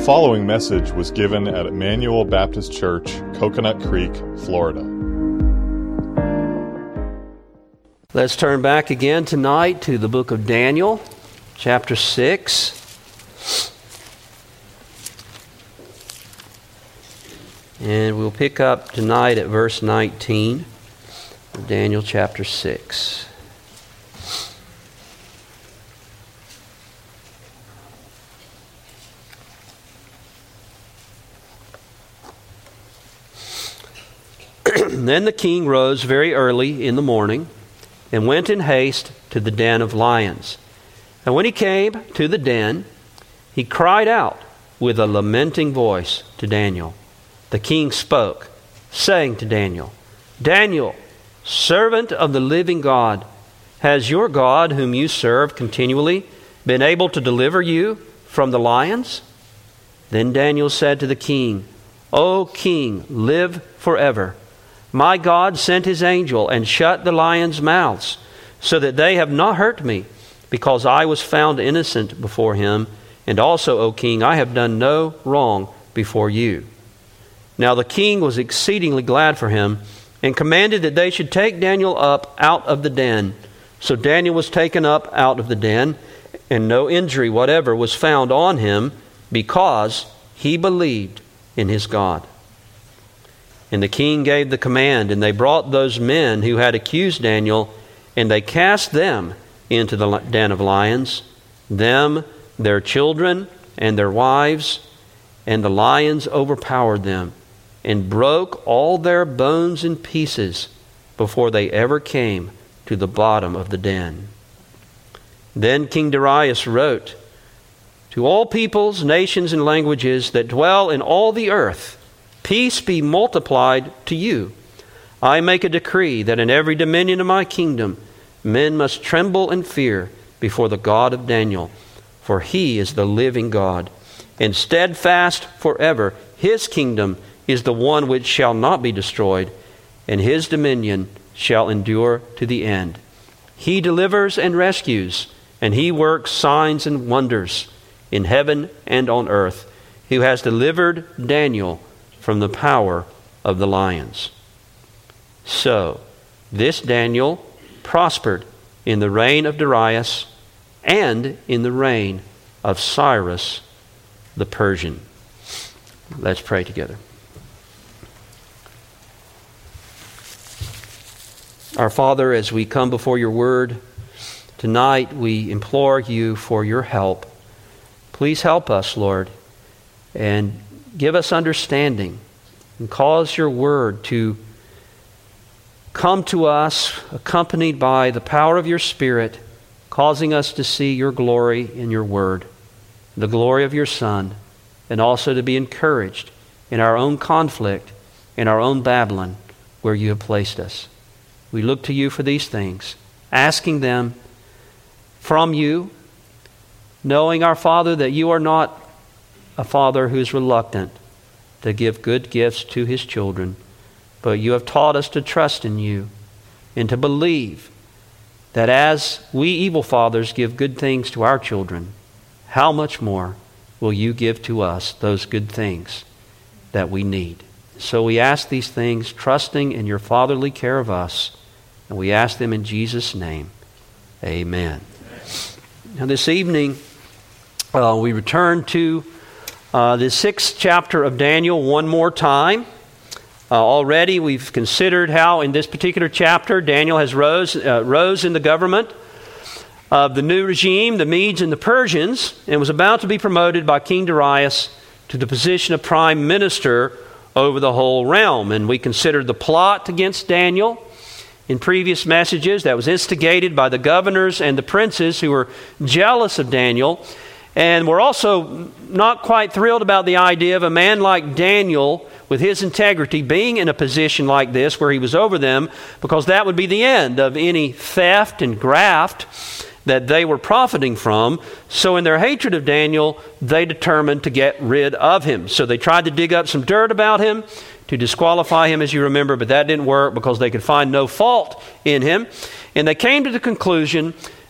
following message was given at Emmanuel Baptist Church, Coconut Creek, Florida. Let's turn back again tonight to the book of Daniel, chapter 6. And we'll pick up tonight at verse 19 of Daniel chapter 6. Then the king rose very early in the morning and went in haste to the den of lions. And when he came to the den, he cried out with a lamenting voice to Daniel. The king spoke, saying to Daniel, "Daniel, servant of the living God, has your God, whom you serve continually, been able to deliver you from the lions?" Then Daniel said to the king, "O king, live forever. My God sent his angel and shut the lions' mouths, so that they have not hurt me, because I was found innocent before him. And also, O king, I have done no wrong before you." Now the king was exceedingly glad for him, and commanded that they should take Daniel up out of the den. So Daniel was taken up out of the den, and no injury whatever was found on him, because he believed in his God. And the king gave the command, and they brought those men who had accused Daniel, and they cast them into the den of lions, them, their children, and their wives, and the lions overpowered them, and broke all their bones in pieces before they ever came to the bottom of the den. Then King Darius wrote, "To all peoples, nations, and languages that dwell in all the earth, peace be multiplied to you. I make a decree that in every dominion of my kingdom men must tremble and fear before the God of Daniel, for he is the living God, and steadfast forever. His kingdom is the one which shall not be destroyed, and his dominion shall endure to the end. He delivers and rescues, and he works signs and wonders in heaven and on earth, who has delivered Daniel from the power of the lions." So, this Daniel prospered in the reign of Darius and in the reign of Cyrus the Persian. Let's pray together. Our Father, as we come before your word tonight, we implore you for your help. Please help us, Lord, and give us understanding, and cause your word to come to us accompanied by the power of your Spirit, causing us to see your glory in your word, the glory of your Son, and also to be encouraged in our own conflict, in our own Babylon, where you have placed us. We look to you for these things, asking them from you, knowing, our Father, that you are not a Father who is reluctant to give good gifts to his children, but you have taught us to trust in you and to believe that as we evil fathers give good things to our children, how much more will you give to us those good things that we need. So we ask these things, trusting in your fatherly care of us, and we ask them in Jesus' name. Amen. Now this evening, we return to the 6th chapter of Daniel one more time. Already we've considered how in this particular chapter Daniel has rose in the government of the new regime, the Medes and the Persians, and was about to be promoted by King Darius to the position of prime minister over the whole realm. And we considered the plot against Daniel in previous messages that was instigated by the governors and the princes who were jealous of Daniel. And we're also not quite thrilled about the idea of a man like Daniel, with his integrity, being in a position like this where he was over them, because that would be the end of any theft and graft that they were profiting from. So in their hatred of Daniel, they determined to get rid of him. So they tried to dig up some dirt about him to disqualify him, as you remember, but that didn't work because they could find no fault in him. And they came to the conclusion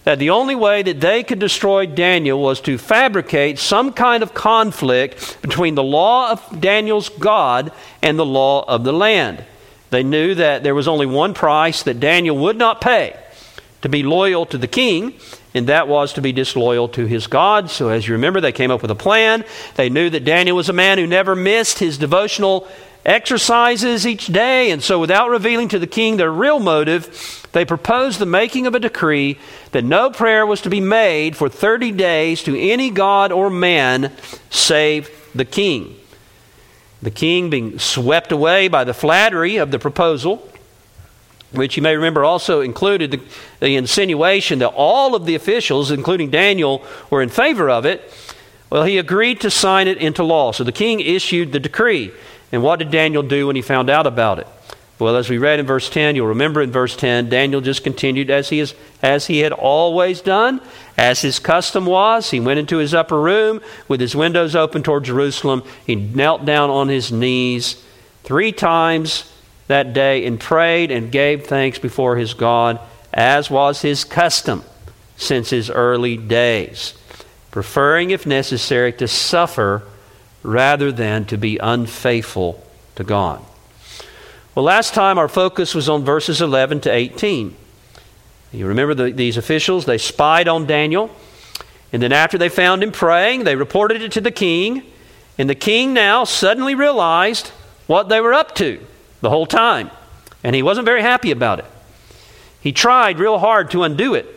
that the only way that they could destroy Daniel was to fabricate some kind of conflict between the law of Daniel's God and the law of the land. They knew that there was only one price that Daniel would not pay to be loyal to the king, and that was to be disloyal to his God. So as you remember, they came up with a plan. They knew that Daniel was a man who never missed his devotional exercises each day, and so without revealing to the king their real motive, they proposed the making of a decree that no prayer was to be made for 30 days to any god or man save the king. The king, being swept away by the flattery of the proposal, which you may remember also included the insinuation that all of the officials, including Daniel, were in favor of it, well, he agreed to sign it into law. So the king issued the decree. And what did Daniel do when he found out about it? Well, as we read in verse 10, you'll remember in verse 10, Daniel just continued as he had always done, as his custom was. He went into his upper room with his windows open toward Jerusalem. He knelt down on his knees 3 times that day and prayed and gave thanks before his God, as was his custom since his early days, preferring, if necessary, to suffer rather than to be unfaithful to God. Well, last time our focus was on verses 11 to 18. You remember these officials, they spied on Daniel, and then after they found him praying, they reported it to the king, and the king now suddenly realized what they were up to the whole time, and he wasn't very happy about it. He tried real hard to undo it,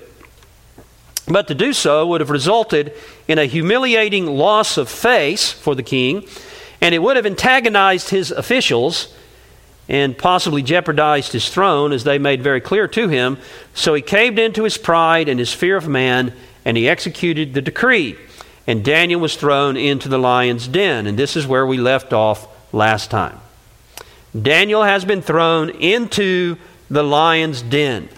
but to do so would have resulted in a humiliating loss of face for the king, and it would have antagonized his officials and possibly jeopardized his throne, as they made very clear to him. So he caved into his pride and his fear of man, and he executed the decree. And Daniel was thrown into the lion's den. And this is where we left off last time. Daniel has been thrown into the lion's den.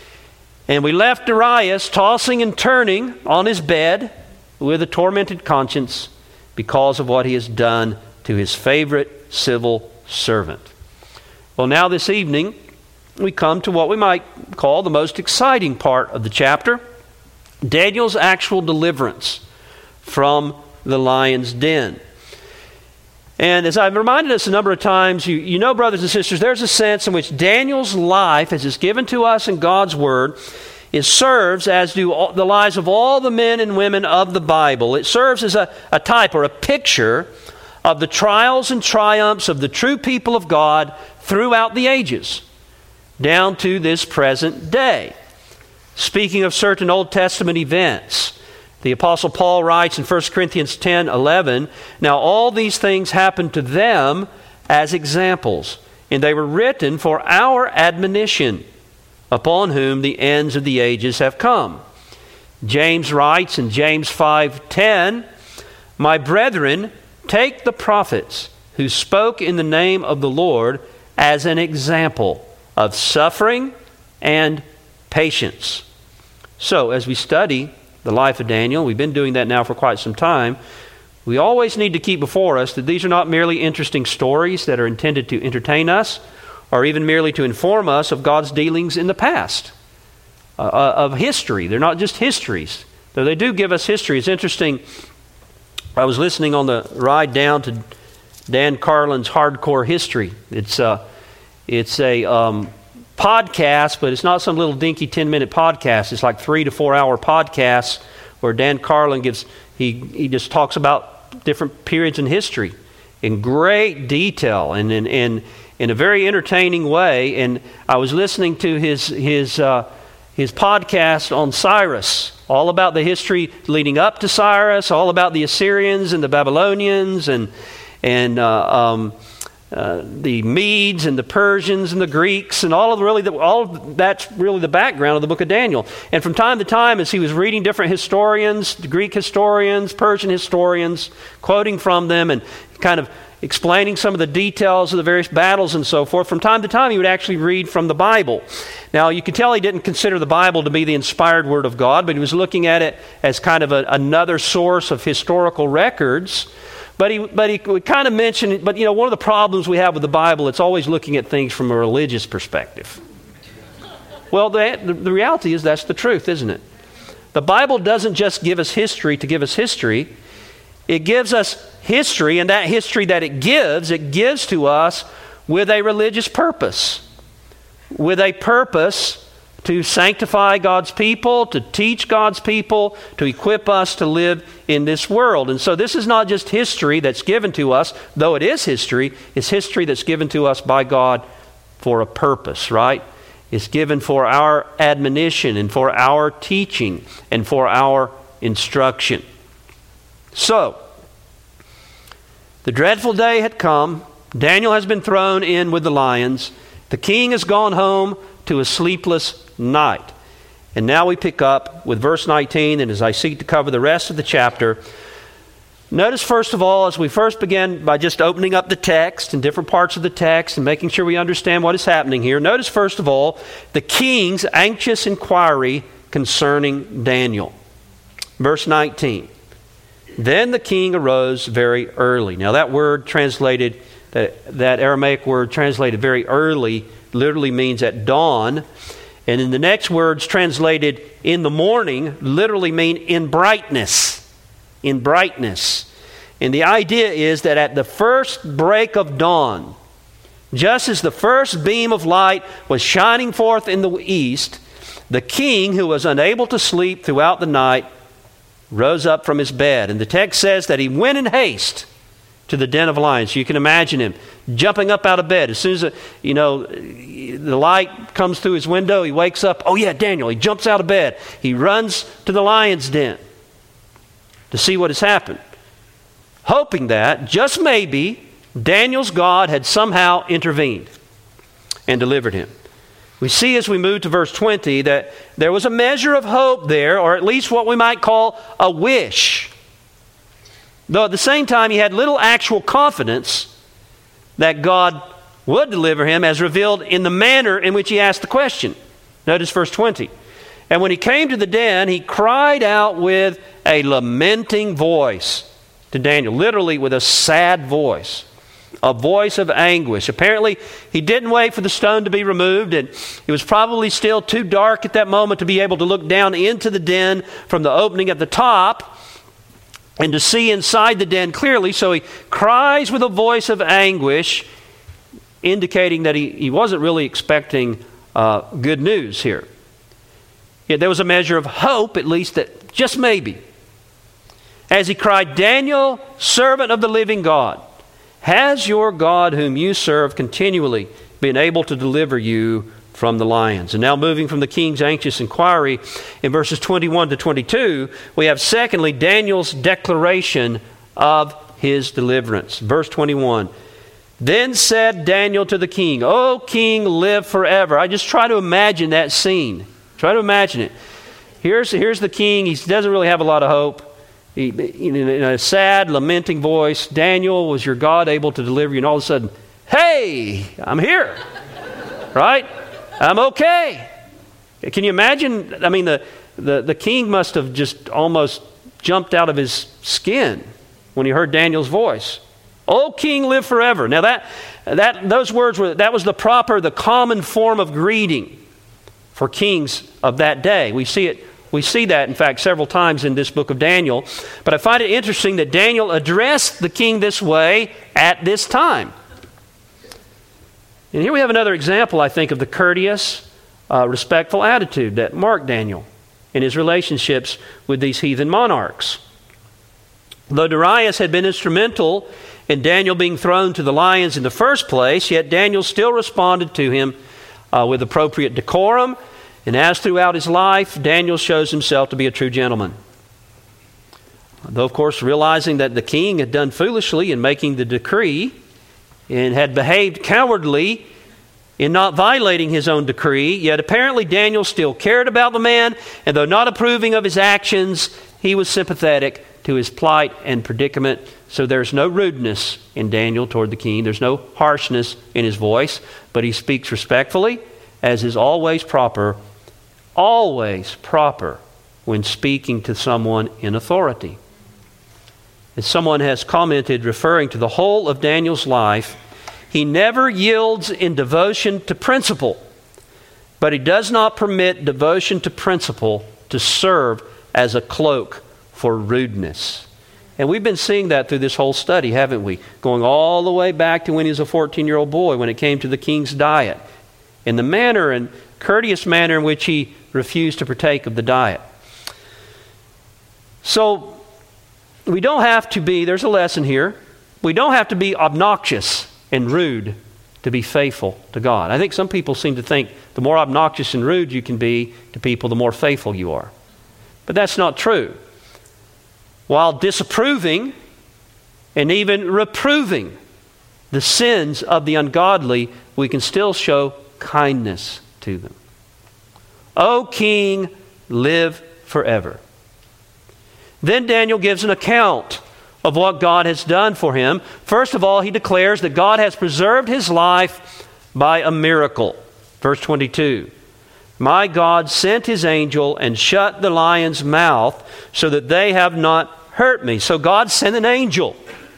And we left Darius tossing and turning on his bed with a tormented conscience because of what he has done to his favorite civil servant. Well, now this evening, we come to what we might call the most exciting part of the chapter, Daniel's actual deliverance from the lion's den. And as I've reminded us a number of times, you know, brothers and sisters, there's a sense in which Daniel's life, as is given to us in God's Word, it serves, as do the lives of all the men and women of the Bible. It serves as a type or a picture of the trials and triumphs of the true people of God throughout the ages, down to this present day. Speaking of certain Old Testament events, the Apostle Paul writes in 1 Corinthians 10:11, "Now all these things happened to them as examples, and they were written for our admonition, upon whom the ends of the ages have come." James writes in James 5:10, "My brethren, take the prophets who spoke in the name of the Lord as an example of suffering and patience." So, as we study the life of Daniel, we've been doing that now for quite some time, we always need to keep before us that these are not merely interesting stories that are intended to entertain us or even merely to inform us of God's dealings in the past, of history. They're not just histories, though they do give us history. It's interesting, I was listening on the ride down to Dan Carlin's Hardcore History. It's a podcast, but it's not some little dinky 10-minute podcast. It's like 3 to 4 hour podcasts where Dan Carlin he just talks about different periods in history in great detail and in a very entertaining way. And I was listening to his podcast on Cyrus, all about the history leading up to Cyrus, all about the Assyrians and the Babylonians and the Medes and the Persians and the Greeks, and all of that's really the background of the book of Daniel. And from time to time, as he was reading different historians, the Greek historians, Persian historians, quoting from them and kind of explaining some of the details of the various battles and so forth, from time to time he would actually read from the Bible. Now, you can tell he didn't consider the Bible to be the inspired Word of God, but he was looking at it as kind of another source of historical records. But he would kind of mention, but one of the problems we have with the Bible, it's always looking at things from a religious perspective. Well, the reality is that's the truth, isn't it? the Bible doesn't just give us history to give us history. It gives us history, and that history that it gives to us with a religious purpose. With a purpose to sanctify God's people, to teach God's people, to equip us to live in this world. And so this is not just history that's given to us, though it is history. It's history that's given to us by God for a purpose, right? It's given for our admonition and for our teaching and for our instruction. So, the dreadful day had come. Daniel has been thrown in with the lions. The king has gone home to a sleepless night. And now we pick up with verse 19, and as I seek to cover the rest of the chapter, notice first of all, as we first begin by just opening up the text and different parts of the text and making sure we understand what is happening here, notice first of all the king's anxious inquiry concerning Daniel. Verse 19, then the king arose very early. Now that word translated, that Aramaic word translated very early, literally means at dawn. And in the next words translated in the morning, literally mean in brightness. In brightness. And the idea is that at the first break of dawn, just as the first beam of light was shining forth in the east, the king, who was unable to sleep throughout the night, rose up from his bed. And the text says that he went in haste to the den of lions. You can imagine him jumping up out of bed. As soon as the light comes through his window, he wakes up. Oh yeah, Daniel. He jumps out of bed. He runs to the lion's den to see what has happened, hoping that, just maybe, Daniel's God had somehow intervened and delivered him. We see as we move to verse 20 that there was a measure of hope there, or at least what we might call a wish. Though at the same time he had little actual confidence that God would deliver him, as revealed in the manner in which he asked the question. Notice verse 20. And when he came to the den, he cried out with a lamenting voice to Daniel, literally with a sad voice, a voice of anguish. Apparently, he didn't wait for the stone to be removed, and it was probably still too dark at that moment to be able to look down into the den from the opening at the top and to see inside the den clearly. So he cries with a voice of anguish, indicating that he wasn't really expecting good news here. Yet there was a measure of hope, at least, that just maybe. As he cried, Daniel, servant of the living God, has your God whom you serve continually been able to deliver you from the lions? And now moving from the king's anxious inquiry, in verses 21 to 22, we have secondly Daniel's declaration of his deliverance. Verse 21, then said Daniel to the king, O king, live forever. I just try to imagine that scene. Try to imagine it. Here's the king. He doesn't really have a lot of hope. In a sad, lamenting voice, Daniel, was your God able to deliver you? And all of a sudden, hey, I'm here. Right? I'm okay. Can you imagine? I mean, the king must have just almost jumped out of his skin when he heard Daniel's voice. O king, live forever. Now those words that was the common form of greeting for kings of that day. We see that, in fact, several times in this book of Daniel. But I find it interesting that Daniel addressed the king this way at this time. And here we have another example, I think, of the courteous, respectful attitude that marked Daniel in his relationships with these heathen monarchs. Though Darius had been instrumental in Daniel being thrown to the lions in the first place, yet Daniel still responded to him with appropriate decorum. And as throughout his life, Daniel shows himself to be a true gentleman. Though, of course, realizing that the king had done foolishly in making the decree and had behaved cowardly in not violating his own decree, yet apparently Daniel still cared about the man, and though not approving of his actions, he was sympathetic to his plight and predicament. So there's no rudeness in Daniel toward the king. There's no harshness in his voice, but he speaks respectfully, as is always proper when speaking to someone in authority. As someone has commented, referring to the whole of Daniel's life, he never yields in devotion to principle, but he does not permit devotion to principle to serve as a cloak for rudeness. And we've been seeing that through this whole study, haven't we? Going all the way back to when he was a 14-year-old boy, when it came to the king's diet, and the manner and courteous manner in which he refused to partake of the diet. So, we don't have to be, there's a lesson here, we don't have to be obnoxious and rude to be faithful to God. I think some people seem to think the more obnoxious and rude you can be to people, the more faithful you are. But that's not true. While disapproving and even reproving the sins of the ungodly, we can still show kindness to them. O King, live forever. Then Daniel gives an account of what God has done for him. First of all, he declares that God has preserved his life by a miracle. Verse 22. My God sent his angel and shut the lion's mouth so that they have not hurt me. So God sent an angel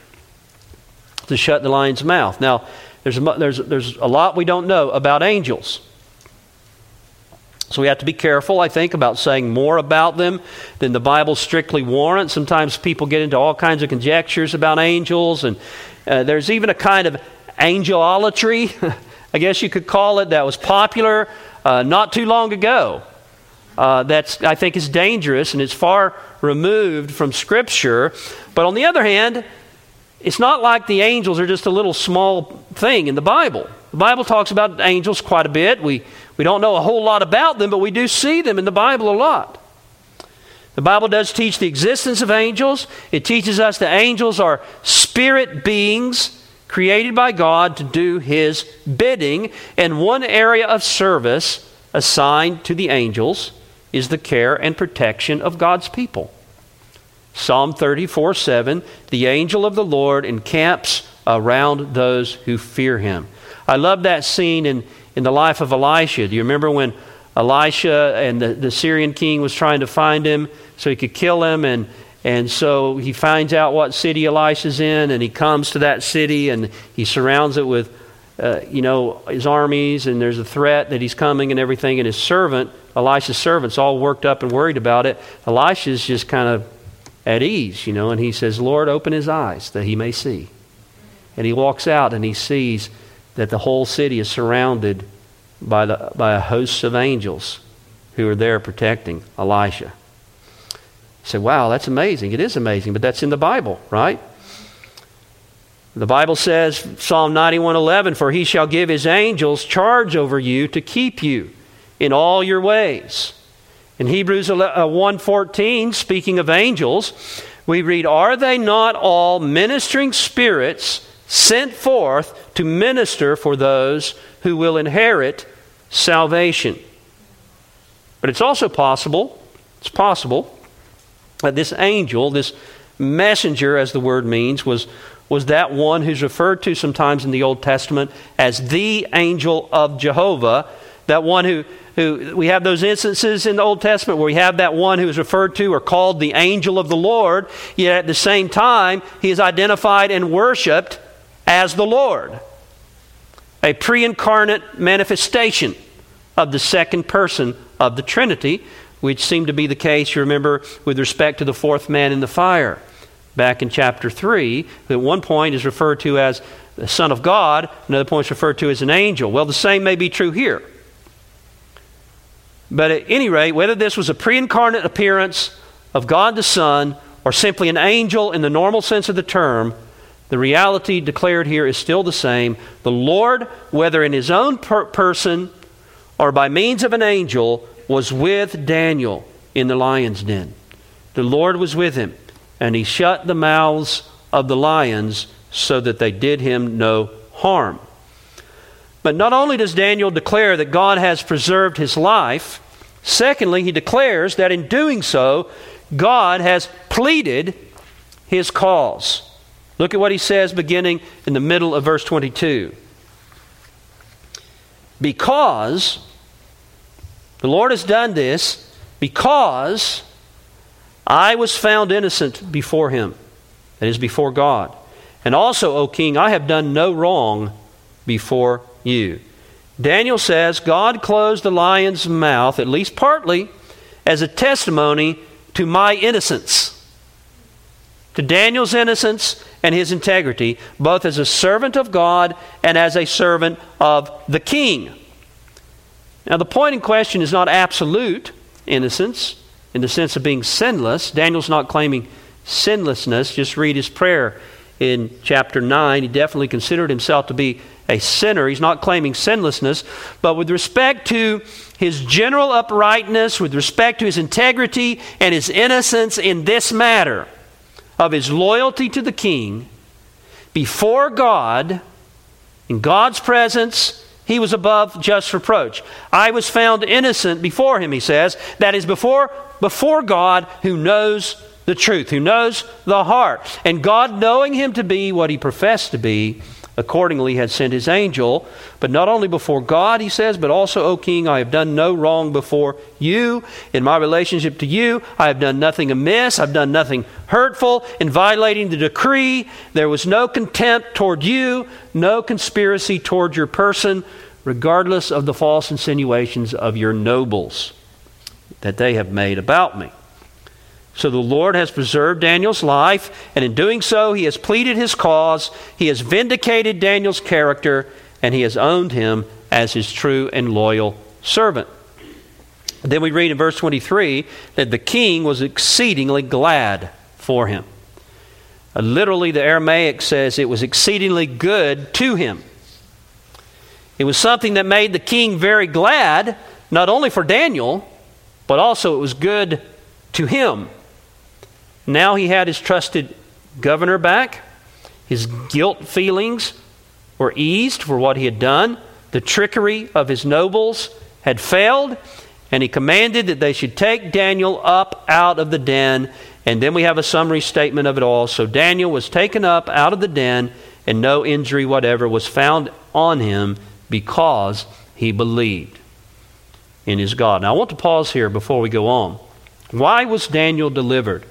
to shut the lion's mouth. Now, there's a lot we don't know about angels. So we have to be careful, I think, about saying more about them than the Bible strictly warrants. Sometimes people get into all kinds of conjectures about angels, and there's even a kind of angelolatry, I guess you could call it, that was popular not too long ago. That's, I think, is dangerous, and it's far removed from Scripture. But on the other hand, it's not like the angels are just a little small thing in the Bible. The Bible talks about angels quite a bit. We don't know a whole lot about them, but we do see them in the Bible a lot. The Bible does teach the existence of angels. It teaches us that angels are spirit beings created by God to do His bidding. And one area of service assigned to the angels is the care and protection of God's people. Psalm 34:7, the angel of the Lord encamps around those who fear Him. I love that scene in the life of Elisha. Do you remember when Elisha and the Syrian king was trying to find him so he could kill him, and so he finds out what city Elisha's in, and he comes to that city and he surrounds it with his armies, and there's a threat that he's coming and everything, and his servant, Elisha's servant's all worked up and worried about it. Elisha's just kind of at ease, and he says, Lord, open his eyes that he may see. And he walks out and he sees that the whole city is surrounded by a host of angels who are there protecting Elisha. He said, wow, that's amazing. It is amazing, but that's in the Bible, right? The Bible says, Psalm 91:11, for he shall give his angels charge over you to keep you in all your ways. In Hebrews 1:14, speaking of angels, we read, are they not all ministering spirits sent forth to minister for those who will inherit salvation? But it's also possible, that this angel, this messenger, as the word means, was that one who's referred to sometimes in the Old Testament as the angel of Jehovah, that one who we have those instances in the Old Testament where we have that one who is referred to or called the angel of the Lord, yet at the same time he is identified and worshipped as the Lord. A pre-incarnate manifestation of the second person of the Trinity, which seemed to be the case, you remember, with respect to the fourth man in the fire. Back in chapter 3, at one point is referred to as the Son of God, another point is referred to as an angel. Well, the same may be true here. But at any rate, whether this was a pre-incarnate appearance of God the Son or simply an angel in the normal sense of the term, the reality declared here is still the same. The Lord, whether in His own person or by means of an angel, was with Daniel in the lion's den. The Lord was with him, and He shut the mouths of the lions so that they did him no harm. But not only does Daniel declare that God has preserved his life, secondly, he declares that in doing so, God has pleaded His cause. Look at what he says beginning in the middle of verse 22. Because the Lord has done this, because I was found innocent before Him, that is, before God. And also, O King, I have done no wrong before you. Daniel says God closed the lion's mouth, at least partly, as a testimony to my innocence, to Daniel's innocence and his integrity, both as a servant of God and as a servant of the king. Now, the point in question is not absolute innocence in the sense of being sinless. Daniel's not claiming sinlessness. Just read his prayer in chapter 9. He definitely considered himself to be a sinner. He's not claiming sinlessness. But with respect to his general uprightness, with respect to his integrity and his innocence in this matter of his loyalty to the king, before God, in God's presence, he was above just reproach. I was found innocent before him, he says. That is before God, who knows the truth, who knows the heart. And God, knowing him to be what he professed to be, accordingly had sent his angel. But not only before God, he says, but also, O king, I have done no wrong before you. In my relationship to you, I have done nothing amiss. I've done nothing hurtful in violating the decree. There was no contempt toward you, no conspiracy toward your person, regardless of the false insinuations of your nobles that they have made about me. So the Lord has preserved Daniel's life, and in doing so, he has pleaded his cause, he has vindicated Daniel's character, and he has owned him as his true and loyal servant. Then we read in verse 23 that the king was exceedingly glad for him. Literally, the Aramaic says it was exceedingly good to him. It was something that made the king very glad, not only for Daniel, but also it was good to him. Now he had his trusted governor back. His guilt feelings were eased for what he had done. The trickery of his nobles had failed, and he commanded that they should take Daniel up out of the den. And then we have a summary statement of it all. So Daniel was taken up out of the den, and no injury whatever was found on him, because he believed in his God. Now I want to pause here before we go on. Why was Daniel delivered?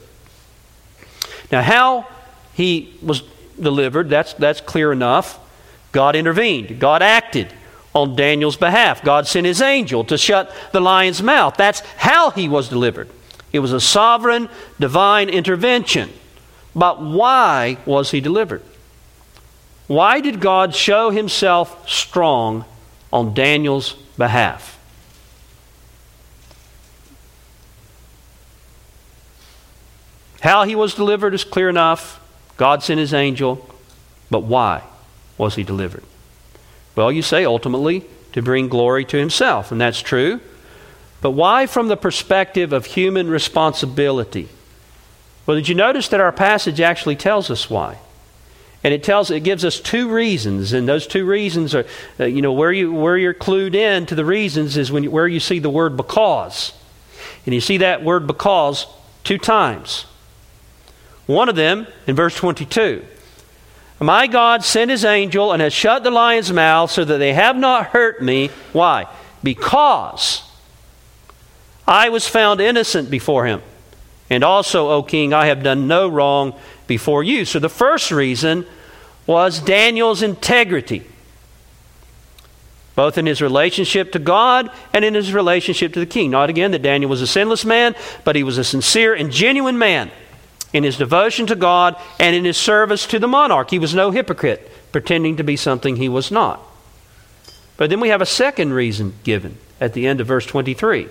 Now, how he was delivered, that's clear enough. God intervened. God acted on Daniel's behalf. God sent his angel to shut the lion's mouth. That's how he was delivered. It was a sovereign, divine intervention. But why was he delivered? Why did God show himself strong on Daniel's behalf? How he was delivered is clear enough. God sent his angel. But why was he delivered? Well, you say ultimately to bring glory to himself, and that's true. But why from the perspective of human responsibility? Well, did you notice that our passage actually tells us why? And it gives us two reasons, and those two reasons are, where you're clued in to the reasons is where you see the word because. And you see that word because two times. One of them in verse 22. My God sent his angel and has shut the lion's mouth so that they have not hurt me. Why? Because I was found innocent before him. And also, O king, I have done no wrong before you. So the first reason was Daniel's integrity, both in his relationship to God and in his relationship to the king. Not again that Daniel was a sinless man, but he was a sincere and genuine man in his devotion to God and in his service to the monarch. He was no hypocrite, pretending to be something he was not. But then we have a second reason given at the end of verse 23.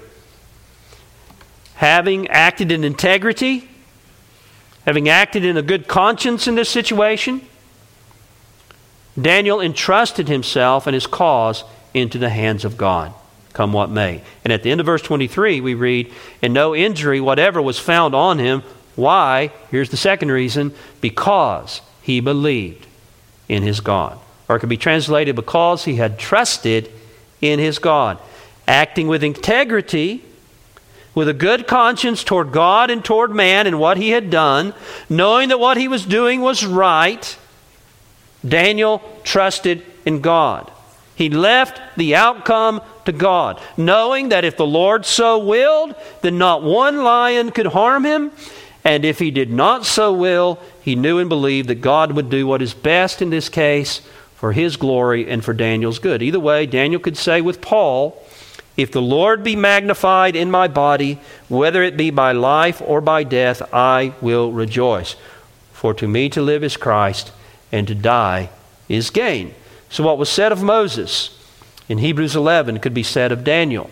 Having acted in integrity, having acted in a good conscience in this situation, Daniel entrusted himself and his cause into the hands of God, come what may. And at the end of verse 23 we read, and no injury whatever was found on him. Why? Here's the second reason. Because he believed in his God. Or it could be translated, because he had trusted in his God. Acting with integrity, with a good conscience toward God and toward man and what he had done, knowing that what he was doing was right, Daniel trusted in God. He left the outcome to God, knowing that if the Lord so willed, then not one lion could harm him. And if he did not so will, he knew and believed that God would do what is best in this case for his glory and for Daniel's good. Either way, Daniel could say with Paul If the Lord be magnified in my body, whether it be by life or by death, I will rejoice. For to me to live is Christ, and to die is gain. So what was said of Moses in Hebrews 11 could be said of Daniel.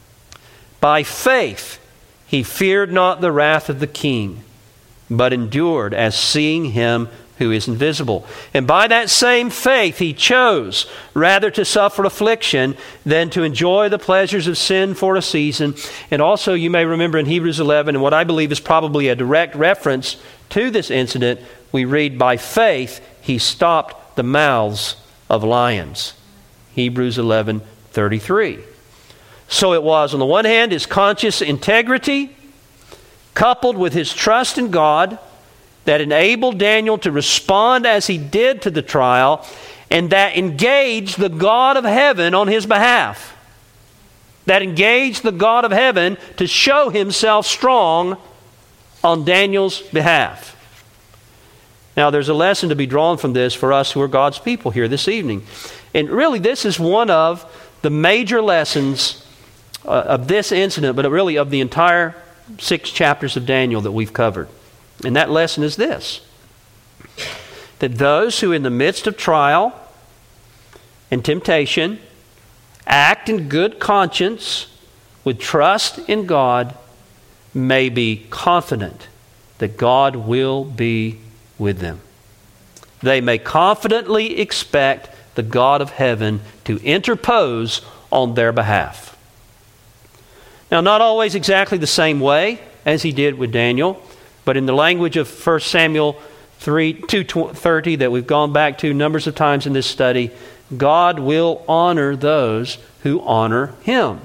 By faith he feared not the wrath of the king, but endured as seeing him who is invisible. And by that same faith he chose rather to suffer affliction than to enjoy the pleasures of sin for a season. And also you may remember in Hebrews 11, and what I believe is probably a direct reference to this incident, we read, by faith he stopped the mouths of lions. Hebrews 11:33. So it was, on the one hand, his conscious integrity coupled with his trust in God that enabled Daniel to respond as he did to the trial, and that engaged the God of heaven on his behalf. That engaged the God of heaven to show himself strong on Daniel's behalf. Now, there's a lesson to be drawn from this for us who are God's people here this evening. And really, this is one of the major lessons of this incident, but really of the entire 6 chapters of Daniel that we've covered. And that lesson is this: that those who in the midst of trial and temptation act in good conscience with trust in God may be confident that God will be with them. They may confidently expect the God of heaven to interpose on their behalf. Now, not always exactly the same way as he did with Daniel, but in the language of 1 Samuel 2:30 that we've gone back to numbers of times in this study, God will honor those who honor him.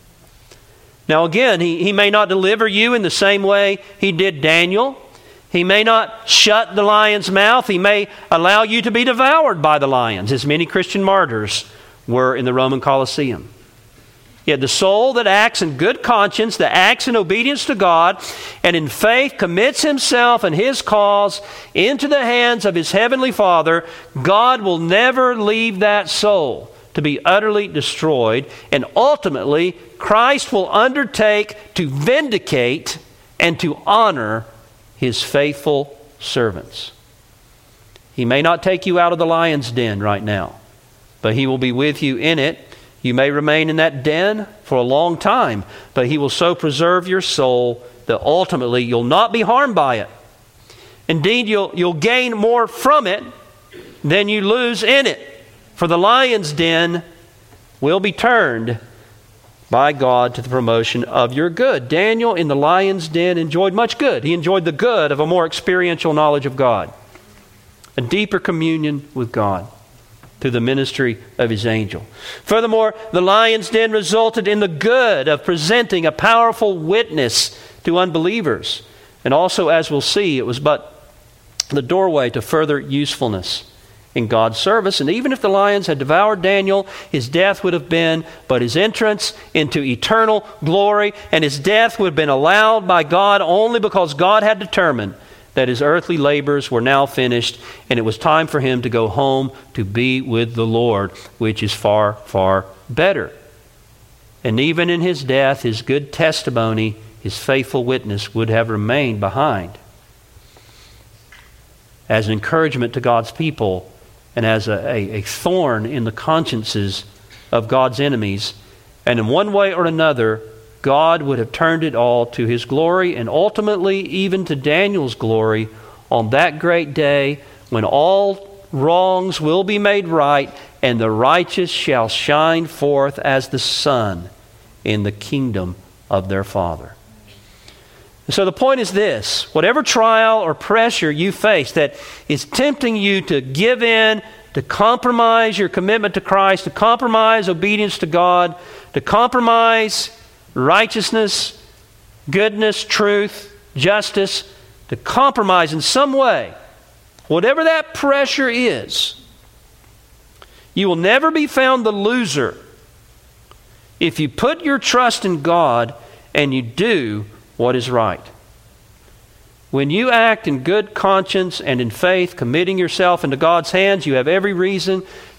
Now again, he may not deliver you in the same way he did Daniel. He may not shut the lion's mouth. He may allow you to be devoured by the lions, as many Christian martyrs were in the Roman Colosseum. Yet the soul that acts in good conscience, that acts in obedience to God, and in faith commits himself and his cause into the hands of his heavenly Father, God will never leave that soul to be utterly destroyed. And ultimately, Christ will undertake to vindicate and to honor his faithful servants. He may not take you out of the lion's den right now, but he will be with you in it. You may remain in that den for a long time, but he will so preserve your soul that ultimately you'll not be harmed by it. Indeed, you'll gain more from it than you lose in it. For the lion's den will be turned by God to the promotion of your good. Daniel in the lion's den enjoyed much good. He enjoyed the good of a more experiential knowledge of God, a deeper communion with God through the ministry of his angel. Furthermore, the lion's den resulted in the good of presenting a powerful witness to unbelievers. And also, as we'll see, it was but the doorway to further usefulness in God's service. And even if the lions had devoured Daniel, his death would have been but his entrance into eternal glory, and his death would have been allowed by God only because God had determined that his earthly labors were now finished, and it was time for him to go home to be with the Lord, which is far, far better. And even in his death, his good testimony, his faithful witness would have remained behind as an encouragement to God's people and as a thorn in the consciences of God's enemies. And in one way or another, God would have turned it all to his glory, and ultimately even to Daniel's glory, on that great day when all wrongs will be made right and the righteous shall shine forth as the sun in the kingdom of their Father. So the point is this: whatever trial or pressure you face that is tempting you to give in, to compromise your commitment to Christ, to compromise obedience to God, to compromise righteousness, goodness, truth, justice, to compromise in some way, whatever that pressure is, you will never be found the loser if you put your trust in God and you do what is right. When you act in good conscience and in faith, committing yourself into God's hands, you have every reason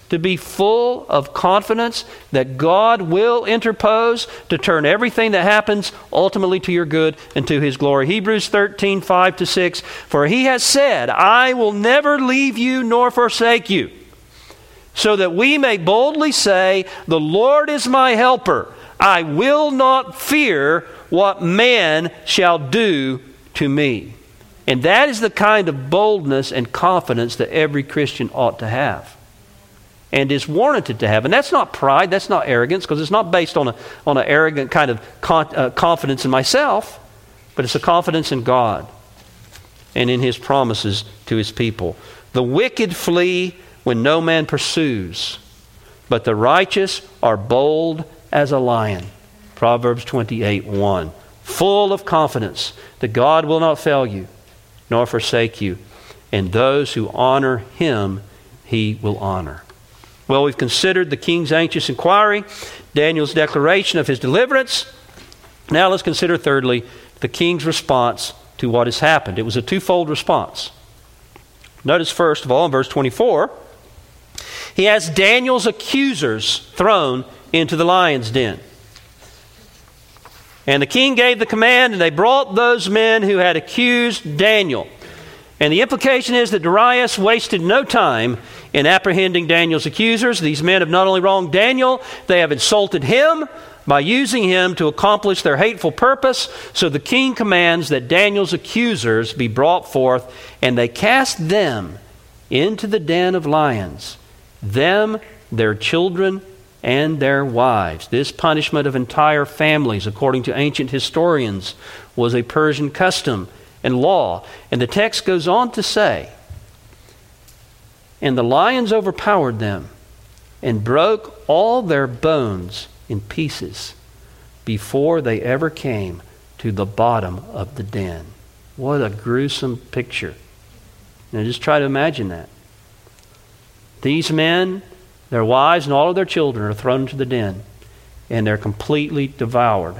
to be full of confidence that God will interpose to turn everything that happens ultimately to your good and to His glory. Hebrews 13, 5-6, for He has said, I will never leave you nor forsake you, so that we may boldly say, the Lord is my helper. I will not fear what man shall do to me. And that is the kind of boldness and confidence that every Christian ought to have and is warranted to have. And that's not pride, that's not arrogance, because it's not based on an arrogant kind of confidence in myself, but it's a confidence in God and in His promises to His people. The wicked flee when no man pursues, but the righteous are bold as a lion. Proverbs 28:1. Full of confidence that God will not fail you nor forsake you, and those who honor Him He will honor. Well, we've considered the king's anxious inquiry, Daniel's declaration of his deliverance. Now let's consider, thirdly, the king's response to what has happened. It was a twofold response. Notice, first of all, in verse 24, he has Daniel's accusers thrown into the lion's den. And the king gave the command, and they brought those men who had accused Daniel. And the implication is that Darius wasted no time in apprehending Daniel's accusers. These men have not only wronged Daniel, they have insulted him by using him to accomplish their hateful purpose. So the king commands that Daniel's accusers be brought forth, and they cast them into the den of lions, them, their children, and their wives. This punishment of entire families, according to ancient historians, was a Persian custom and law. And the text goes on to say, and the lions overpowered them and broke all their bones in pieces before they ever came to the bottom of the den. What a gruesome picture. Now just try to imagine that. These men, their wives, and all of their children are thrown into the den, and they're completely devoured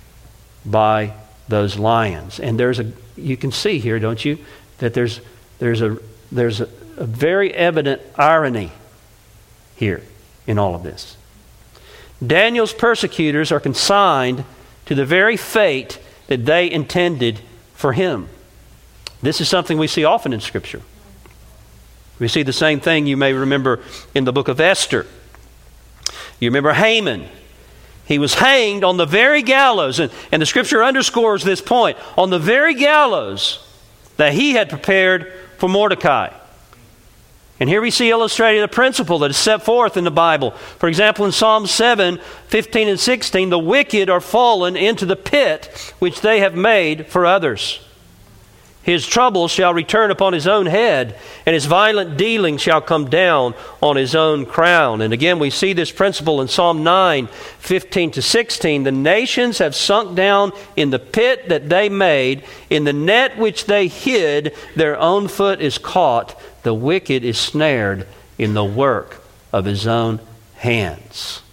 by those lions. And you can see here, don't you, that there's a very evident irony here in all of this. Daniel's persecutors are consigned to the very fate that they intended for him. This is something we see often in Scripture. We see the same thing, you may remember, in the book of Esther. You remember Haman. He was hanged on the very gallows, and the Scripture underscores this point, on the very gallows that he had prepared for Mordecai. And here we see illustrated a principle that is set forth in the Bible. For example, in Psalm 7, 15 and 16, the wicked are fallen into the pit which they have made for others. His trouble shall return upon his own head, and his violent dealing shall come down on his own crown. And again, we see this principle in Psalm 9, 15 to 16. The nations have sunk down in the pit that they made, in the net which they hid, their own foot is caught. The wicked is snared in the work of his own hands.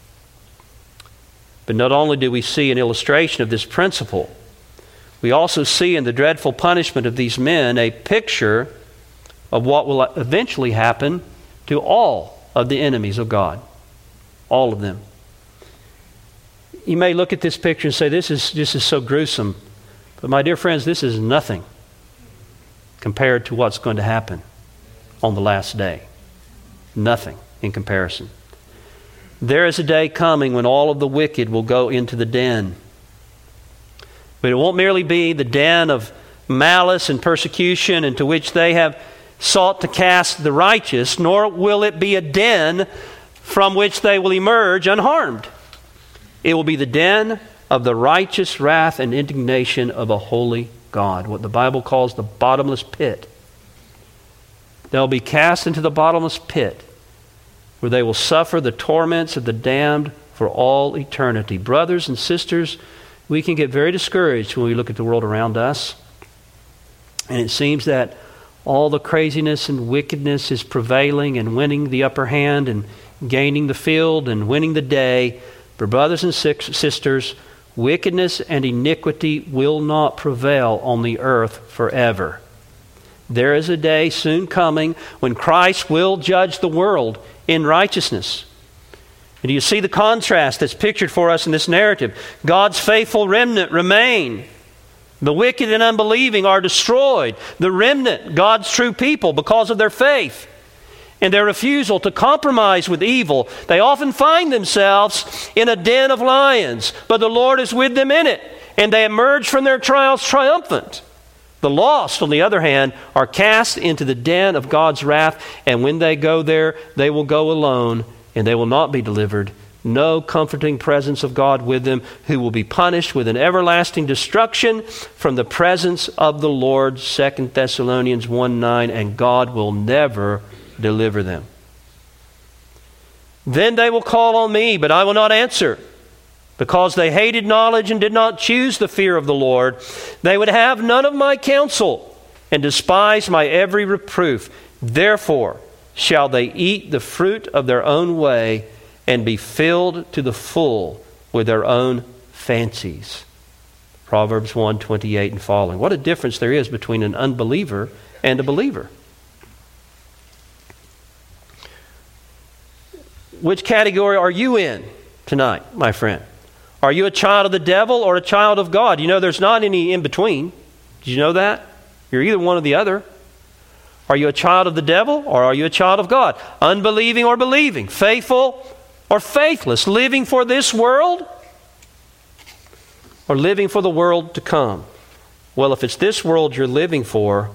But not only do we see an illustration of this principle, we also see in the dreadful punishment of these men a picture of what will eventually happen to all of the enemies of God. All of them. You may look at this picture and say, this is so gruesome. But my dear friends, this is nothing compared to what's going to happen on the last day. Nothing in comparison. There is a day coming when all of the wicked will go into the den. But it won't merely be the den of malice and persecution into which they have sought to cast the righteous, nor will it be a den from which they will emerge unharmed. It will be the den of the righteous wrath and indignation of a holy God, what the Bible calls the bottomless pit. They'll be cast into the bottomless pit, where they will suffer the torments of the damned for all eternity. Brothers and sisters, we can get very discouraged when we look at the world around us. And it seems that all the craziness and wickedness is prevailing and winning the upper hand and gaining the field and winning the day. For brothers and sisters, wickedness and iniquity will not prevail on the earth forever. There is a day soon coming when Christ will judge the world in righteousness. And do you see the contrast that's pictured for us in this narrative? God's faithful remnant remain. The wicked and unbelieving are destroyed. The remnant, God's true people, because of their faith and their refusal to compromise with evil, they often find themselves in a den of lions, but the Lord is with them in it, and they emerge from their trials triumphant. The lost, on the other hand, are cast into the den of God's wrath, and when they go there, they will go alone, and they will not be delivered. No comforting presence of God with them, who will be punished with an everlasting destruction from the presence of the Lord, 2 Thessalonians 1:9, and God will never deliver them. Then they will call on me, but I will not answer. Because they hated knowledge and did not choose the fear of the Lord, they would have none of my counsel and despise my every reproof. Therefore shall they eat the fruit of their own way and be filled to the full with their own fancies. Proverbs 1:28 and following. What a difference there is between an unbeliever and a believer. Which category are you in tonight, my friend? Are you a child of the devil or a child of God? You know there's not any in between. Did you know that? You're either one or the other. Are you a child of the devil or are you a child of God? Unbelieving or believing? Faithful or faithless? Living for this world or living for the world to come? Well, if it's this world you're living for,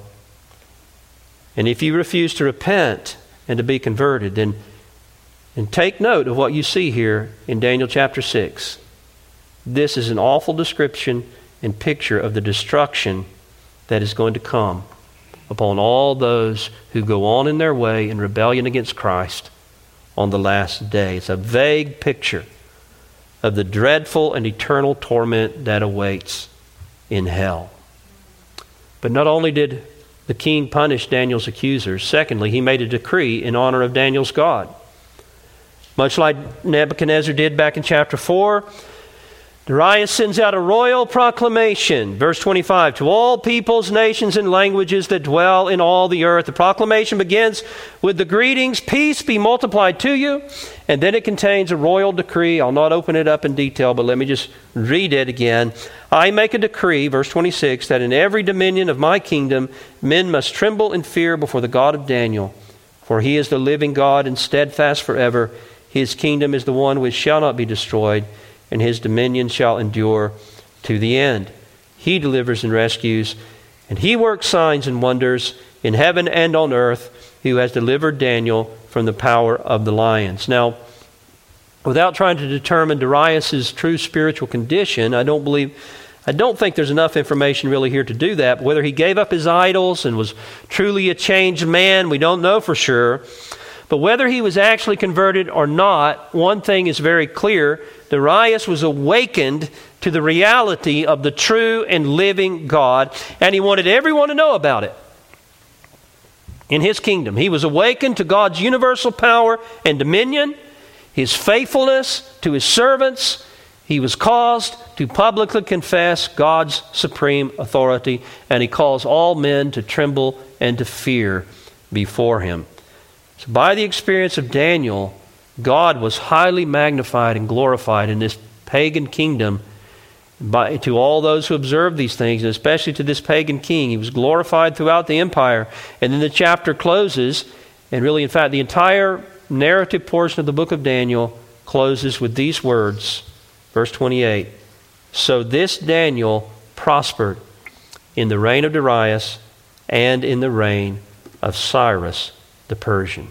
and if you refuse to repent and to be converted, then take note of what you see here in Daniel chapter 6. This is an awful description and picture of the destruction that is going to come upon all those who go on in their way in rebellion against Christ on the last day. It's a vague picture of the dreadful and eternal torment that awaits in hell. But not only did the king punish Daniel's accusers, secondly, he made a decree in honor of Daniel's God. Much like Nebuchadnezzar did back in chapter 4, Darius sends out a royal proclamation, verse 25, to all peoples, nations, and languages that dwell in all the earth. The proclamation begins with the greetings, peace be multiplied to you, and then it contains a royal decree. I'll not open it up in detail, but let me just read it again. I make a decree, verse 26, that in every dominion of my kingdom men must tremble in fear before the God of Daniel, for he is the living God and steadfast forever. His kingdom is the one which shall not be destroyed, and his dominion shall endure to the end. He delivers and rescues, and he works signs and wonders in heaven and on earth, who has delivered Daniel from the power of the lions. Now, without trying to determine Darius' true spiritual condition, I don't think there's enough information really here to do that. But whether he gave up his idols and was truly a changed man, we don't know for sure. But whether he was actually converted or not, one thing is very clear. Darius was awakened to the reality of the true and living God, and he wanted everyone to know about it. In his kingdom, he was awakened to God's universal power and dominion, his faithfulness to his servants. He was caused to publicly confess God's supreme authority, and he calls all men to tremble and to fear before him. So by the experience of Daniel, God was highly magnified and glorified in this pagan kingdom to all those who observed these things, and especially to this pagan king. He was glorified throughout the empire. And then the chapter closes, and really, in fact, the entire narrative portion of the book of Daniel closes with these words, verse 28. So this Daniel prospered in the reign of Darius and in the reign of Cyrus the Persian.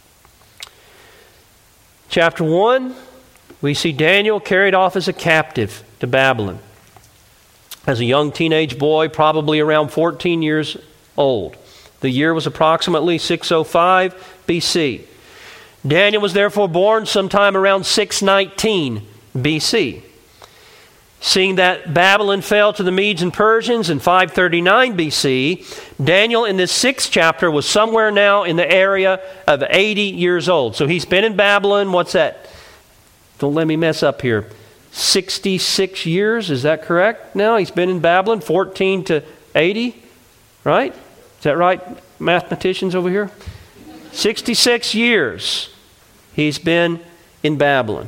Chapter 1, we see Daniel carried off as a captive to Babylon. As a young teenage boy, probably around 14 years old. The year was approximately 605 BC. Daniel was therefore born sometime around 619 BC. Seeing that Babylon fell to the Medes and Persians in 539 BC, Daniel in this 6th chapter was somewhere now in the area of 80 years old. So he's been in Babylon, what's that? Don't let me mess up here. 66 years, is that correct? Now he's been in Babylon, 14 to 80, right? Is that right, mathematicians over here? 66 years. He's been in Babylon.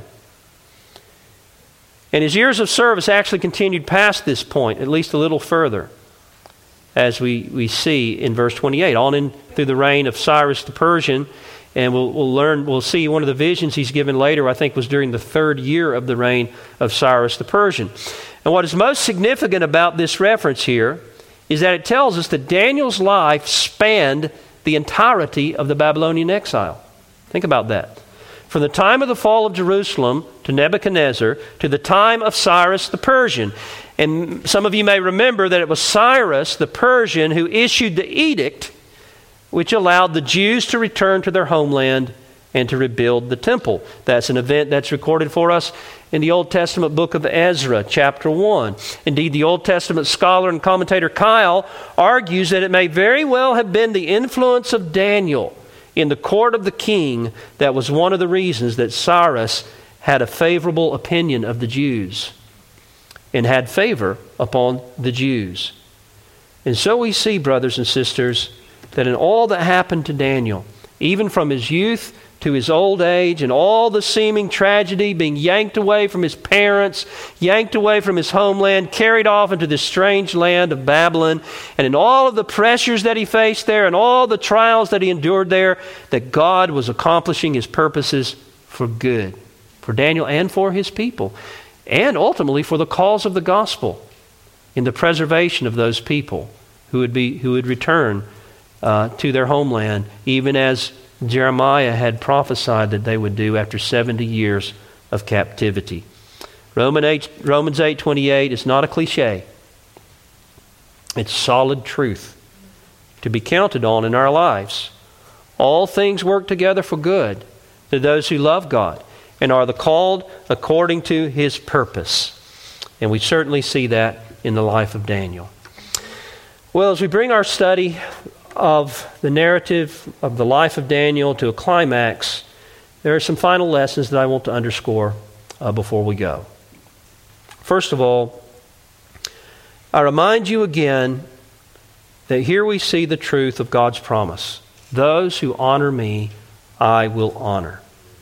And his years of service actually continued past this point, at least a little further, as we see in verse 28, on in through the reign of Cyrus the Persian. And we'll see one of the visions he's given later, I think was during the 3rd year of the reign of Cyrus the Persian. And what is most significant about this reference here is that it tells us that Daniel's life spanned the entirety of the Babylonian exile. Think about that. From the time of the fall of Jerusalem to Nebuchadnezzar to the time of Cyrus the Persian. And some of you may remember that it was Cyrus the Persian who issued the edict which allowed the Jews to return to their homeland and to rebuild the temple. That's an event that's recorded for us in the Old Testament book of Ezra, chapter 1. Indeed, the Old Testament scholar and commentator Kyle argues that it may very well have been the influence of Daniel in the court of the king that was one of the reasons that Cyrus had a favorable opinion of the Jews and had favor upon the Jews. And so we see, brothers and sisters, that in all that happened to Daniel, even from his youth to his old age and all the seeming tragedy, being yanked away from his parents, yanked away from his homeland, carried off into this strange land of Babylon, and in all of the pressures that he faced there and all the trials that he endured there, that God was accomplishing his purposes for good, for Daniel and for his people, and ultimately for the cause of the gospel in the preservation of those people who would return to their homeland, even as Jeremiah had prophesied that they would do after 70 years of captivity. Romans 8:28 is not a cliche. It's solid truth to be counted on in our lives. All things work together for good to those who love God and are the called according to his purpose. And we certainly see that in the life of Daniel. Well, as we bring our study of the narrative of the life of Daniel to a climax, there are some final lessons that I want to underscore before we go. First of all, I remind you again that here we see the truth of God's promise. Those who honor me, I will honor.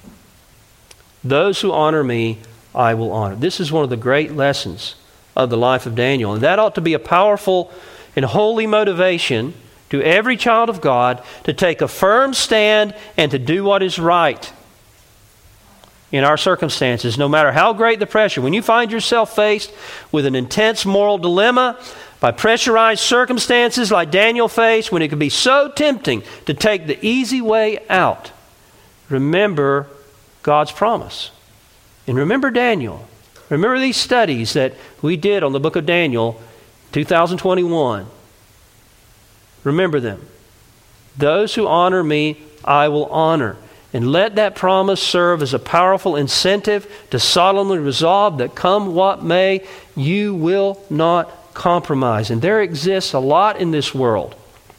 Those who honor me, I will honor. This is one of the great lessons of the life of Daniel. And that ought to be a powerful and holy motivation to every child of God to take a firm stand and to do what is right in our circumstances, no matter how great the pressure. When you find yourself faced with an intense moral dilemma, by pressurized circumstances like Daniel faced, when it can be so tempting to take the easy way out, remember God's promise. And remember Daniel. Remember these studies that we did on the book of Daniel, 2021. Remember them. Those who honor me, I will honor. And let that promise serve as a powerful incentive to solemnly resolve that come what may, you will not compromise. And there exists a lot in this world.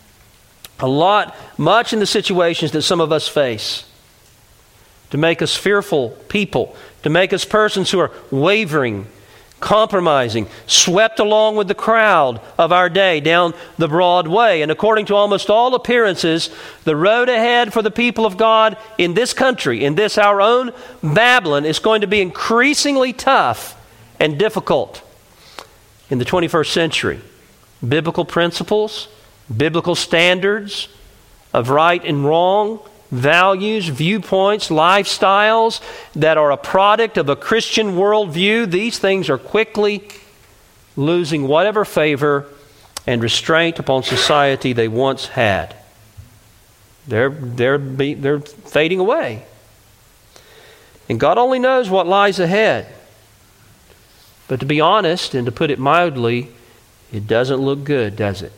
Much in the situations that some of us face, to make us fearful people, to make us persons who are wavering, compromising, swept along with the crowd of our day down the broad way. And according to almost all appearances, the road ahead for the people of God in this country, in this our own Babylon, is going to be increasingly tough and difficult in the 21st century. Biblical principles, biblical standards of right and wrong, values, viewpoints, lifestyles that are a product of a Christian worldview, these things are quickly losing whatever favor and restraint upon society they once had. They're fading away. And God only knows what lies ahead. But to be honest, and to put it mildly, it doesn't look good, does it?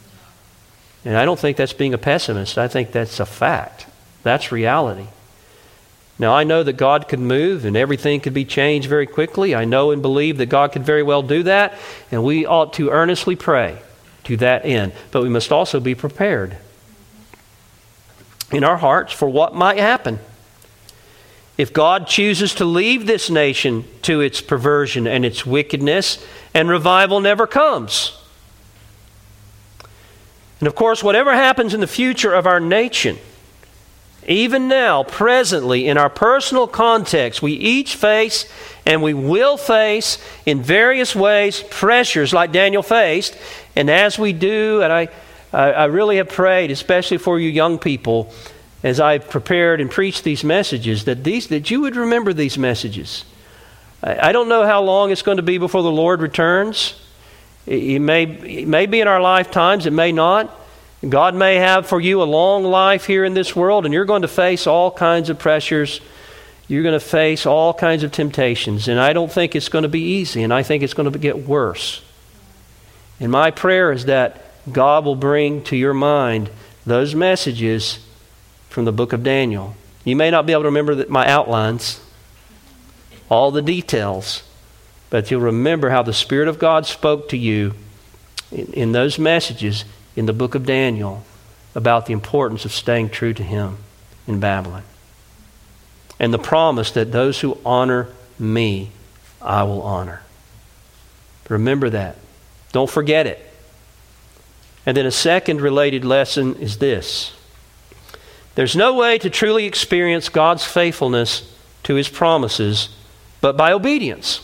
And I don't think that's being a pessimist. I think that's a fact. That's reality. Now, I know that God could move and everything could be changed very quickly. I know and believe that God could very well do that, and we ought to earnestly pray to that end. But we must also be prepared in our hearts for what might happen. If God chooses to leave this nation to its perversion and its wickedness, and revival never comes. And of course, whatever happens in the future of our nation, even now, presently, in our personal context, we each face and we will face in various ways pressures like Daniel faced. And as we do, and I really have prayed, especially for you young people, as I've prepared and preached these messages, that you would remember these messages. I don't know how long it's going to be before the Lord returns. It may be in our lifetimes, it may not. God may have for you a long life here in this world, and you're going to face all kinds of pressures. You're going to face all kinds of temptations, and I don't think it's going to be easy, and I think it's going to get worse. And my prayer is that God will bring to your mind those messages from the book of Daniel. You may not be able to remember my outlines, all the details, but you'll remember how the Spirit of God spoke to you in those messages in the book of Daniel about the importance of staying true to Him in Babylon. And the promise that those who honor me, I will honor. Remember that. Don't forget it. And then a second related lesson is this. There's no way to truly experience God's faithfulness to His promises but by obedience.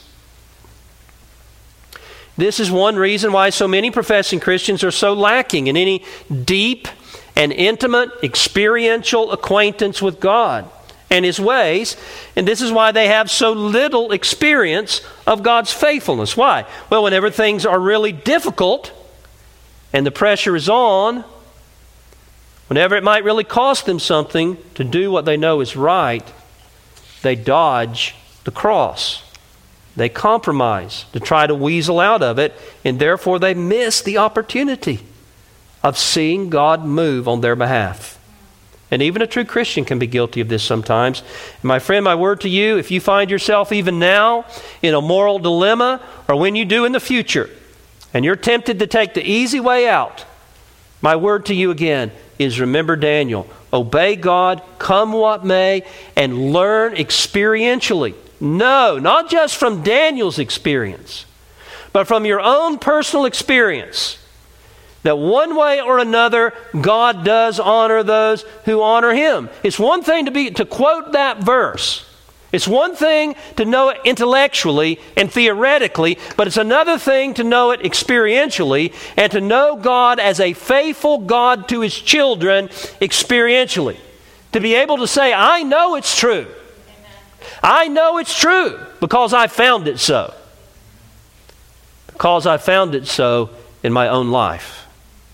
This is one reason why so many professing Christians are so lacking in any deep and intimate experiential acquaintance with God and His ways. And this is why they have so little experience of God's faithfulness. Why? Well, whenever things are really difficult and the pressure is on, whenever it might really cost them something to do what they know is right, they dodge the cross. They compromise to try to weasel out of it, and therefore they miss the opportunity of seeing God move on their behalf. And even a true Christian can be guilty of this sometimes. And my friend, my word to you, if you find yourself even now in a moral dilemma, or when you do in the future, and you're tempted to take the easy way out, my word to you again is remember Daniel. Obey God, come what may, and learn experientially. No, not just from Daniel's experience, but from your own personal experience, that one way or another, God does honor those who honor Him. It's one thing to quote that verse. It's one thing to know it intellectually and theoretically, but it's another thing to know it experientially and to know God as a faithful God to His children experientially. To be able to say, I know it's true. I know it's true because I found it so. Because I found it so in my own life.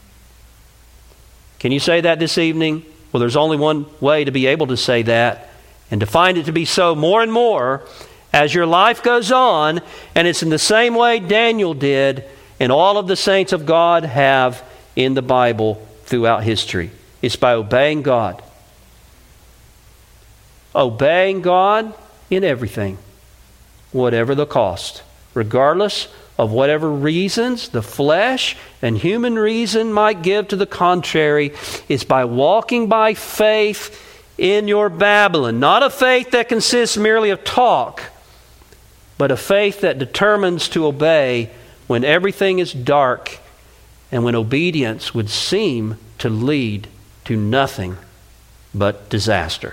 Can you say that this evening? Well, there's only one way to be able to say that, and to find it to be so more and more as your life goes on, and it's in the same way Daniel did and all of the saints of God have in the Bible throughout history. It's by obeying God. Obeying God in everything, whatever the cost, regardless of whatever reasons the flesh and human reason might give to the contrary. It's by walking by faith in your Babylon. Not a faith that consists merely of talk, but a faith that determines to obey when everything is dark and when obedience would seem to lead to nothing but disaster.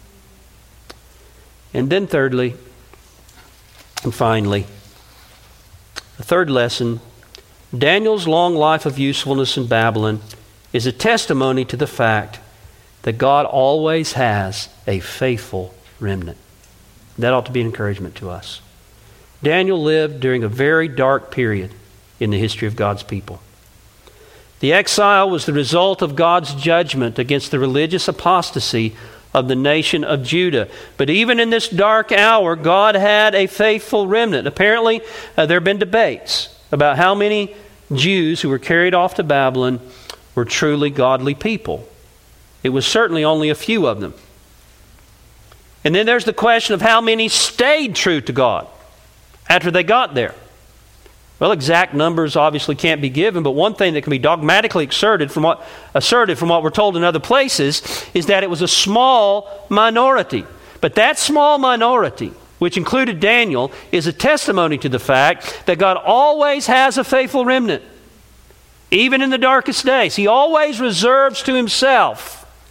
And then thirdly, and finally, the third lesson, Daniel's long life of usefulness in Babylon is a testimony to the fact that God always has a faithful remnant. That ought to be an encouragement to us. Daniel lived during a very dark period in the history of God's people. The exile was the result of God's judgment against the religious apostasy of the nation of Judah. But even in this dark hour, God had a faithful remnant. Apparently, there have been debates about how many Jews who were carried off to Babylon were truly godly people. It was certainly only a few of them. And then there's the question of how many stayed true to God after they got there. Well, exact numbers obviously can't be given, but one thing that can be dogmatically asserted from what we're told in other places is that it was a small minority. But that small minority, which included Daniel, is a testimony to the fact that God always has a faithful remnant. Even in the darkest days, He always reserves to Himself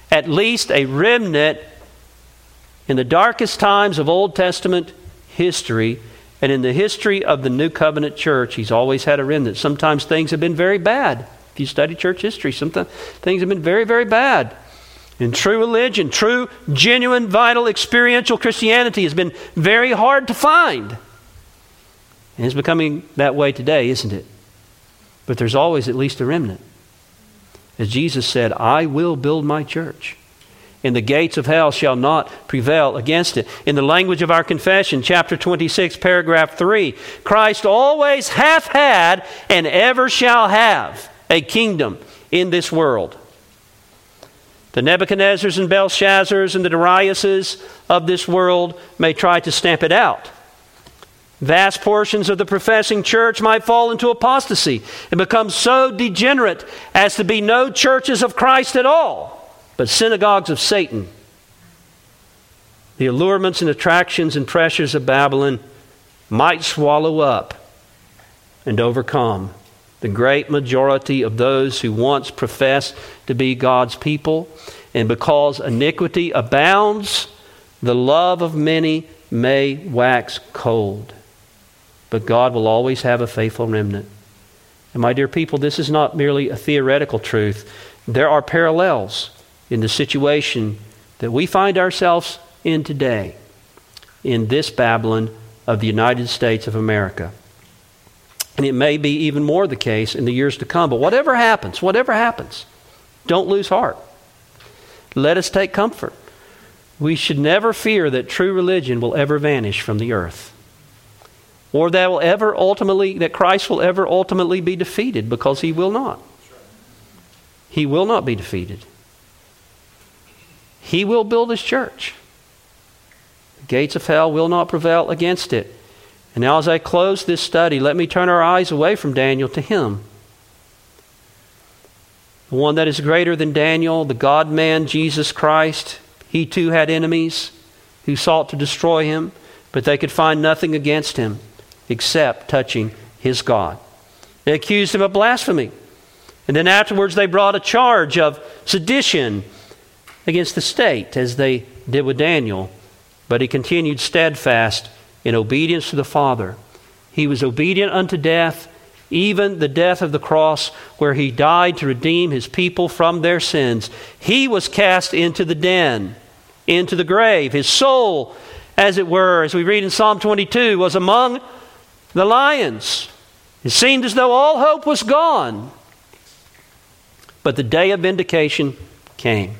at least a remnant in the darkest times of Old Testament history, and in the history of the New Covenant church, He's always had a remnant. Sometimes things have been very bad. If you study church history, sometimes things have been very, very bad. And true religion, true, genuine, vital, experiential Christianity has been very hard to find. And it's becoming that way today, isn't it? But there's always at least a remnant. As Jesus said, I will build my church, and the gates of hell shall not prevail against it. In the language of our confession, chapter 26, paragraph 3, Christ always hath had and ever shall have a kingdom in this world. The Nebuchadnezzars and Belshazzars and the Dariuses of this world may try to stamp it out. Vast portions of the professing church might fall into apostasy and become so degenerate as to be no churches of Christ at all, but synagogues of Satan. The allurements and attractions and pressures of Babylon might swallow up and overcome the great majority of those who once professed to be God's people. And because iniquity abounds, the love of many may wax cold. But God will always have a faithful remnant. And my dear people, this is not merely a theoretical truth. There are parallels in the situation that we find ourselves in today, in this Babylon of the United States of America. And it may be even more the case in the years to come. But whatever happens, don't lose heart. Let us take comfort. We should never fear that true religion will ever vanish from the earth, or that Christ will ever ultimately be defeated, because He will not. He will not be defeated. He will build His church. The gates of hell will not prevail against it. And now as I close this study, let me turn our eyes away from Daniel to Him. The one that is greater than Daniel, the God-man, Jesus Christ. He too had enemies who sought to destroy Him, but they could find nothing against Him except touching His God. They accused Him of blasphemy. And then afterwards they brought a charge of sedition against the state, as they did with Daniel. But he continued steadfast in obedience to the Father. He was obedient unto death, even the death of the cross, where He died to redeem His people from their sins. He was cast into the den, into the grave. His soul, as it were, as we read in Psalm 22, was among the lions. It seemed as though all hope was gone. But the day of vindication came.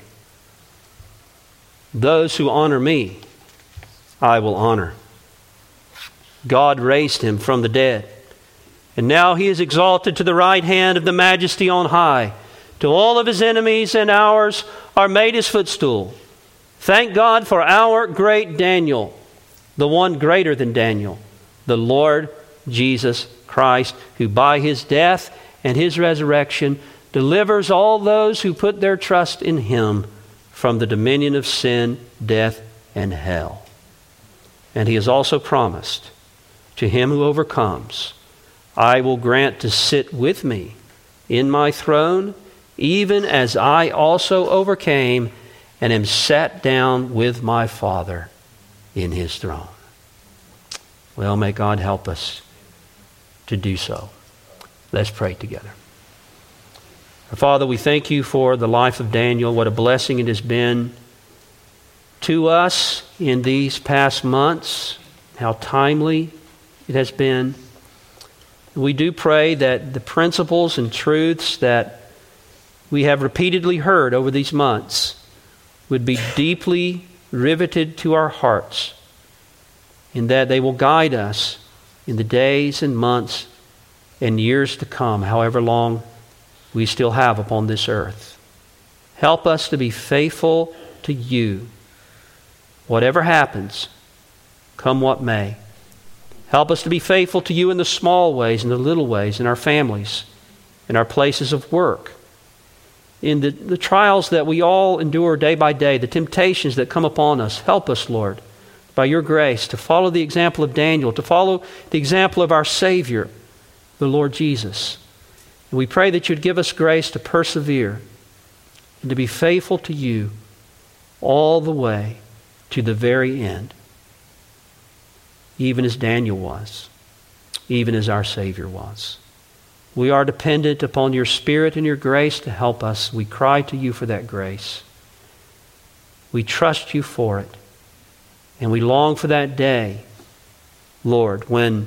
Those who honor me, I will honor. God raised Him from the dead. And now He is exalted to the right hand of the Majesty on high. To all of His enemies and ours are made His footstool. Thank God for our great Daniel, the one greater than Daniel, the Lord Jesus Christ, who by His death and His resurrection delivers all those who put their trust in Him from the dominion of sin, death, and hell. And He has also promised, to him who overcomes, I will grant to sit with me in my throne, even as I also overcame and am sat down with my Father in His throne. Well, may God help us to do so. Let's pray together. Our Father, we thank You for the life of Daniel. What a blessing it has been to us in these past months. How timely it has been. We do pray that the principles and truths that we have repeatedly heard over these months would be deeply riveted to our hearts, and that they will guide us in the days and months and years to come, however long we still have upon this earth. Help us to be faithful to You, whatever happens, come what may. Help us to be faithful to You in the small ways, in the little ways, in our families, in our places of work, in the trials that we all endure day by day, the temptations that come upon us. Help us, Lord, by Your grace, to follow the example of Daniel, to follow the example of our Savior, the Lord Jesus. And we pray that You'd give us grace to persevere, and to be faithful to you all the way to the very end, even as Daniel was, even as our Savior was. We are dependent upon your Spirit and your grace to help us. We cry to you for that grace. We trust you for it. And we long for that day, Lord, when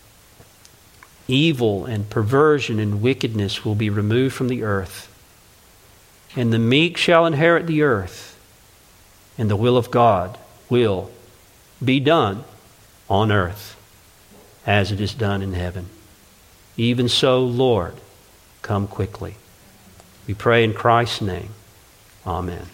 evil and perversion and wickedness will be removed from the earth, and the meek shall inherit the earth, and the will of God will be done on earth as it is done in heaven. Even so, Lord, come quickly. We pray in Christ's name. Amen.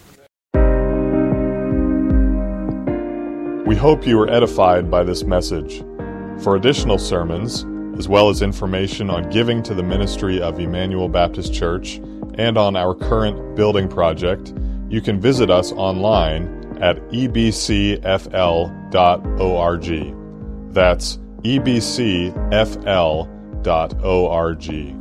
We hope you were edified by this message. For additional sermons, as well as information on giving to the ministry of Emmanuel Baptist Church and on our current building project, you can visit us online at ebcfl.org. That's ebcfl.org.